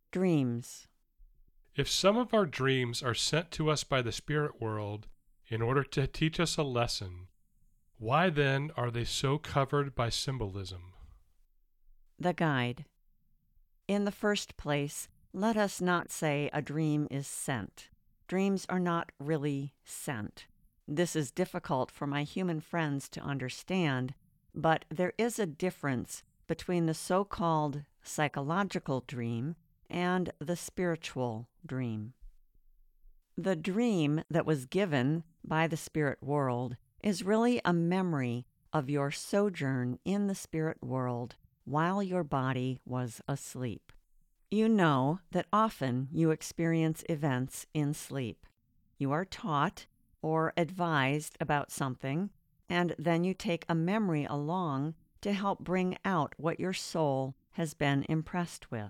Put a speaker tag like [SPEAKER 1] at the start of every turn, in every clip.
[SPEAKER 1] Dreams.
[SPEAKER 2] If some of our dreams are sent to us by the spirit world in order to teach us a lesson, why then are they so covered by symbolism?
[SPEAKER 1] The Guide. In the first place, let us not say a dream is sent. Dreams are not really sent. This is difficult for my human friends to understand, but there is a difference between the so-called psychological dream and the spiritual dream. The dream that was given by the spirit world is really a memory of your sojourn in the spirit world while your body was asleep. You know that often you experience events in sleep. You are taught or advised about something, and then you take a memory along to help bring out what your soul has been impressed with.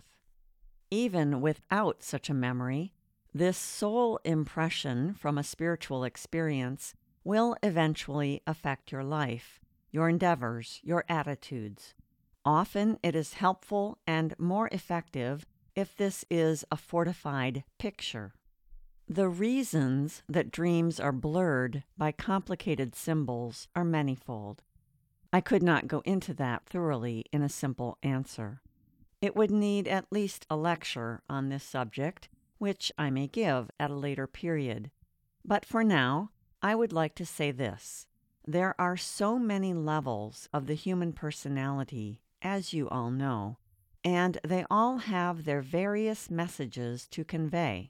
[SPEAKER 1] Even without such a memory, this soul impression from a spiritual experience will eventually affect your life, your endeavors, your attitudes. Often it is helpful and more effective if this is a fortified picture. The reasons that dreams are blurred by complicated symbols are manifold. I could not go into that thoroughly in a simple answer. It would need at least a lecture on this subject, which I may give at a later period. But for now, I would like to say this. There are so many levels of the human personality, as you all know, and they all have their various messages to convey.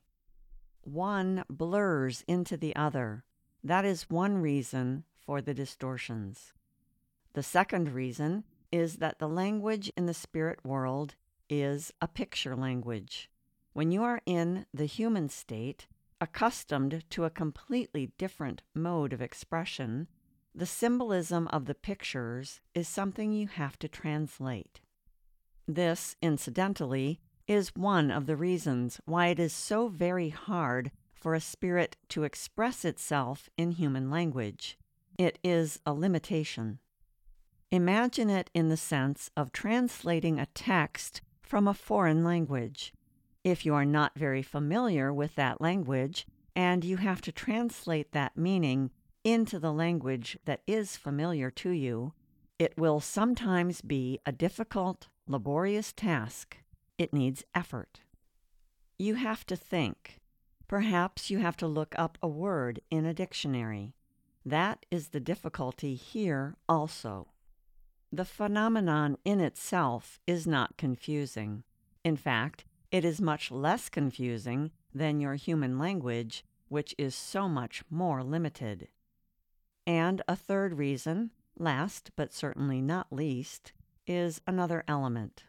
[SPEAKER 1] One blurs into the other. That is one reason for the distortions. The second reason is that the language in the spirit world is a picture language. When you are in the human state, accustomed to a completely different mode of expression, the symbolism of the pictures is something you have to translate. This, incidentally, is one of the reasons why it is so very hard for a spirit to express itself in human language. It is a limitation. Imagine it in the sense of translating a text from a foreign language. If you are not very familiar with that language, and you have to translate that meaning into the language that is familiar to you, it will sometimes be a difficult, laborious task. It needs effort. You have to think. Perhaps you have to look up a word in a dictionary. That is the difficulty here also. The phenomenon in itself is not confusing. In fact, it is much less confusing than your human language, which is so much more limited. And a third reason, last but certainly not least, is another element.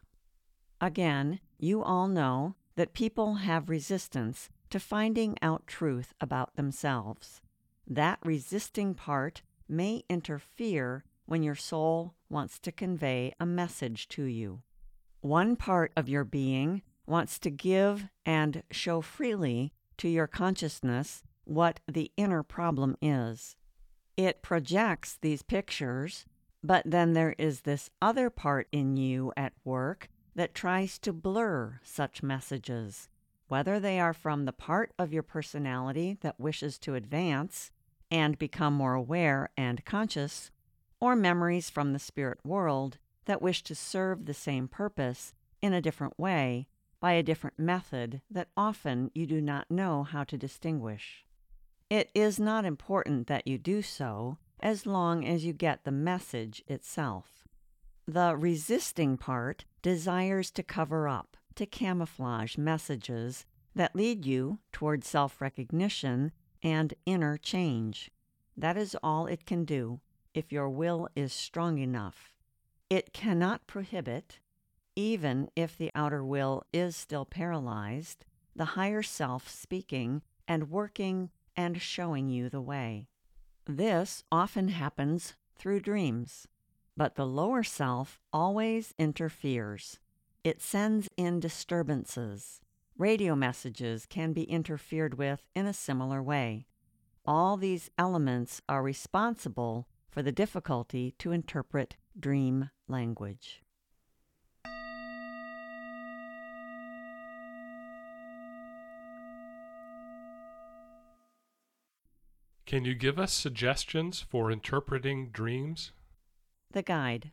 [SPEAKER 1] Again, you all know that people have resistance to finding out truth about themselves. That resisting part may interfere when your soul wants to convey a message to you. One part of your being wants to give and show freely to your consciousness what the inner problem is. It projects these pictures, but then there is this other part in you at work that tries to blur such messages, whether they are from the part of your personality that wishes to advance and become more aware and conscious, or memories from the spirit world that wish to serve the same purpose in a different way by a different method that often you do not know how to distinguish. It is not important that you do so as long as you get the message itself. The resisting part desires to cover up, to camouflage messages that lead you toward self-recognition and inner change. That is all it can do if your will is strong enough. It cannot prohibit, even if the outer will is still paralyzed, the higher self speaking and working and showing you the way. This often happens through dreams, but the lower self always interferes. It sends in disturbances. Radio messages can be interfered with in a similar way. All these elements are responsible for the difficulty to interpret dream language.
[SPEAKER 2] Can you give us suggestions for interpreting dreams?
[SPEAKER 1] The guide.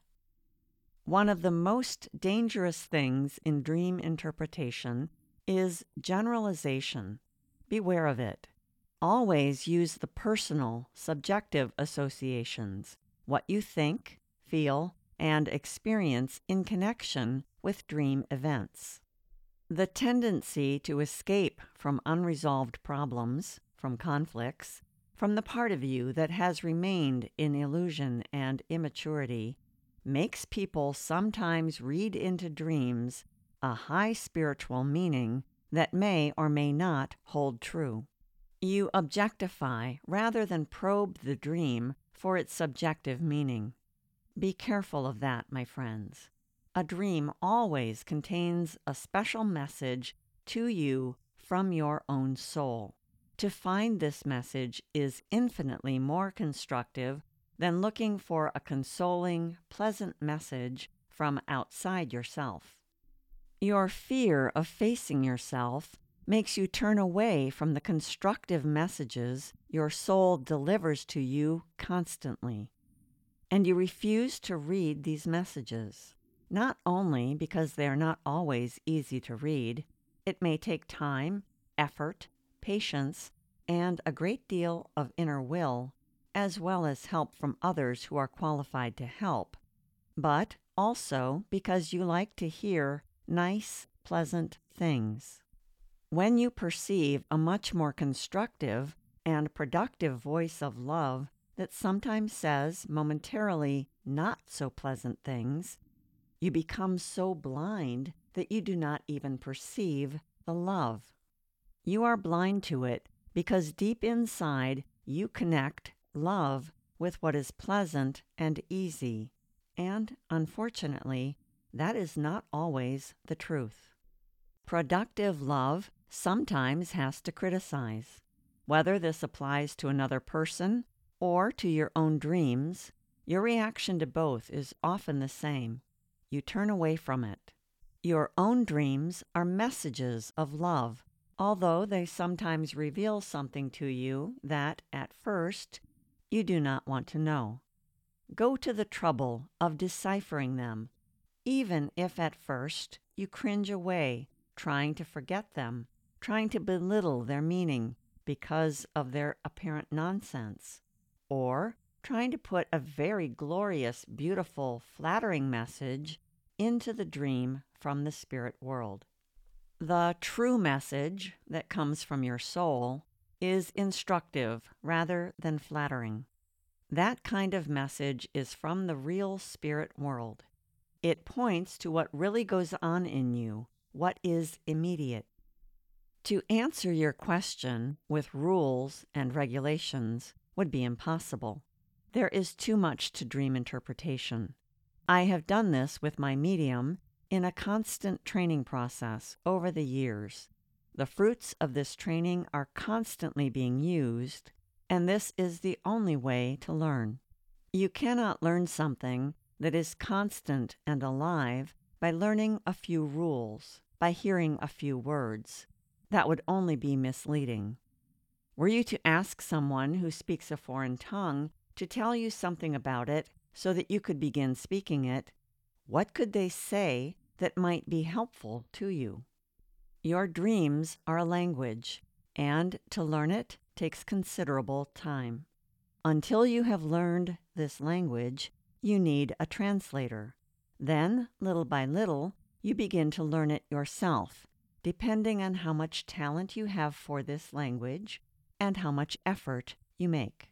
[SPEAKER 1] One of the most dangerous things in dream interpretation is generalization. Beware of it. Always use the personal, subjective associations, what you think, feel, and experience in connection with dream events. The tendency to escape from unresolved problems, from conflicts, from the part of you that has remained in illusion and immaturity, makes people sometimes read into dreams a high spiritual meaning that may or may not hold true. You objectify rather than probe the dream for its subjective meaning. Be careful of that, my friends. A dream always contains a special message to you from your own soul. To find this message is infinitely more constructive than looking for a consoling, pleasant message from outside yourself. Your fear of facing yourself makes you turn away from the constructive messages your soul delivers to you constantly, and you refuse to read these messages, not only because they are not always easy to read. It may take time, effort, patience, and a great deal of inner will, as well as help from others who are qualified to help, but also because you like to hear nice, pleasant things. When you perceive a much more constructive and productive voice of love that sometimes says momentarily not so pleasant things, you become so blind that you do not even perceive the love. You are blind to it because deep inside you connect love with what is pleasant and easy, and unfortunately, that is not always the truth. Productive love sometimes has to criticize. Whether this applies to another person or to your own dreams, your reaction to both is often the same. You turn away from it. Your own dreams are messages of love, although they sometimes reveal something to you that, at first, you do not want to know. Go to the trouble of deciphering them, even if at first you cringe away, trying to forget them, trying to belittle their meaning because of their apparent nonsense, or trying to put a very glorious, beautiful, flattering message into the dream from the spirit world. The true message that comes from your soul is instructive rather than flattering. That kind of message is from the real spirit world. It points to what really goes on in you, what is immediate. To answer your question with rules and regulations would be impossible. There is too much to dream interpretation. I have done this with my medium in a constant training process over the years. The fruits of this training are constantly being used, and this is the only way to learn. You cannot learn something that is constant and alive by learning a few rules, by hearing a few words. That would only be misleading. Were you to ask someone who speaks a foreign tongue to tell you something about it so that you could begin speaking it, what could they say that might be helpful to you? Your dreams are a language, and to learn it takes considerable time. Until you have learned this language, you need a translator. Then, little by little, you begin to learn it yourself, depending on how much talent you have for this language and how much effort you make.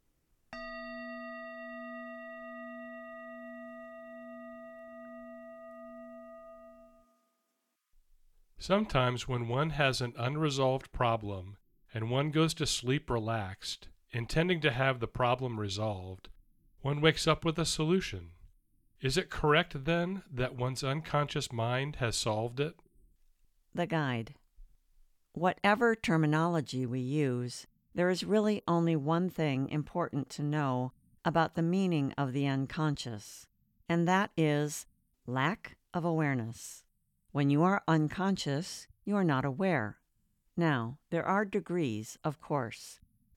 [SPEAKER 2] Sometimes when one has an unresolved problem and one goes to sleep relaxed, intending to have the problem resolved, one wakes up with a solution. Is it correct then that one's unconscious mind has solved it?
[SPEAKER 1] The guide. Whatever terminology we use, there is really only one thing important to know about the meaning of the unconscious, and that is lack of awareness. When you are unconscious, you are not aware. Now, there are degrees, of course.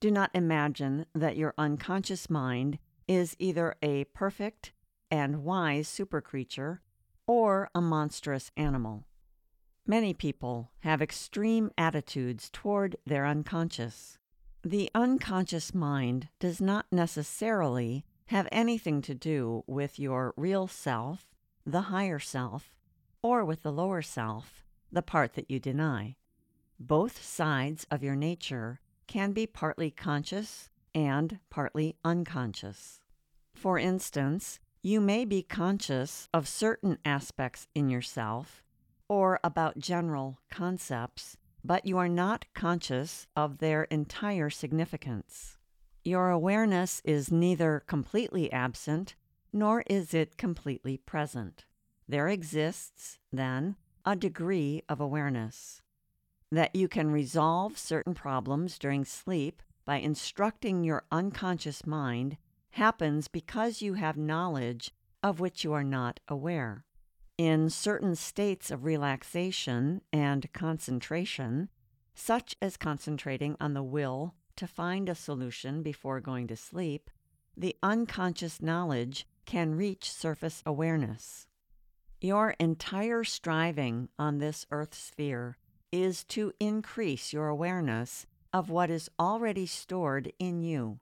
[SPEAKER 1] Do not imagine that your unconscious mind is either a perfect and wise super creature or a monstrous animal. Many people have extreme attitudes toward their unconscious. The unconscious mind does not necessarily have anything to do with your real self, the higher self, or with the lower self, the part that you deny. Both sides of your nature can be partly conscious and partly unconscious. For instance, you may be conscious of certain aspects in yourself or about general concepts, but you are not conscious of their entire significance. Your awareness is neither completely absent nor is it completely present. There exists, then, a degree of awareness. That you can resolve certain problems during sleep by instructing your unconscious mind happens because you have knowledge of which you are not aware. In certain states of relaxation and concentration, such as concentrating on the will to find a solution before going to sleep, the unconscious knowledge can reach surface awareness. Your entire striving on this earth sphere is to increase your awareness of what is already stored in you.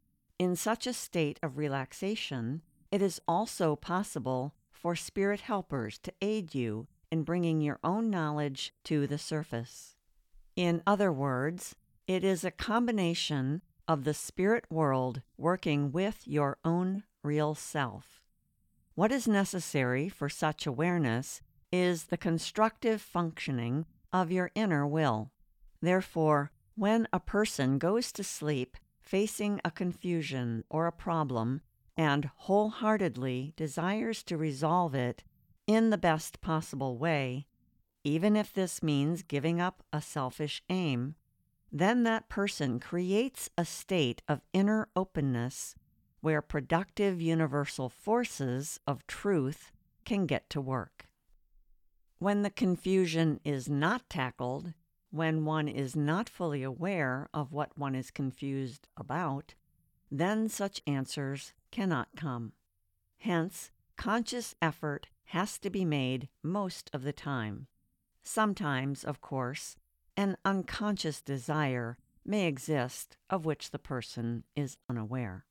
[SPEAKER 1] In such a state of relaxation, it is also possible for spirit helpers to aid you in bringing your own knowledge to the surface. In other words, it is a combination of the spirit world working with your own real self. What is necessary for such awareness is the constructive functioning of your inner will. Therefore, when a person goes to sleep facing a confusion or a problem and wholeheartedly desires to resolve it in the best possible way, even if this means giving up a selfish aim, then that person creates a state of inner openness where productive universal forces of truth can get to work. When the confusion is not tackled, when one is not fully aware of what one is confused about, then such answers cannot come. Hence, conscious effort has to be made most of the time. Sometimes, of course, an unconscious desire may exist of which the person is unaware.